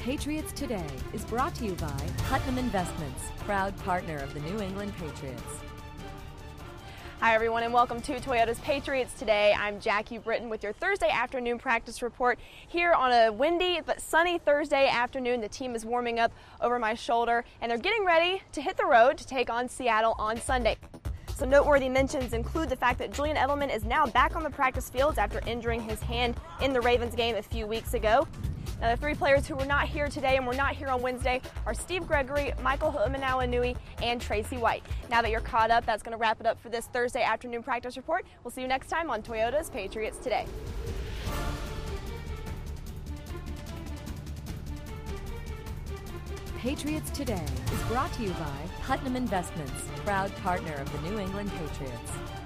Patriots Today is brought to you by Putnam Investments, proud partner of the New England Patriots. Hi everyone and welcome to Toyota's Patriots Today. I'm Jackie Britton with your Thursday afternoon practice report. Here on a windy but sunny Thursday afternoon, the team is warming up over my shoulder and they're getting ready to hit the road to take on Seattle on Sunday. Some noteworthy mentions include the fact that Julian Edelman is now back on the practice fields after injuring his hand in the Ravens game a few weeks ago. Now, the three players who were not here today and were not here on Wednesday are Steve Gregory, Michael Ho'omanawanui, and Tracy White. Now that you're caught up, that's going to wrap it up for this Thursday afternoon practice report. We'll see you next time on Toyota's Patriots Today. Patriots Today is brought to you by Putnam Investments, proud partner of the New England Patriots.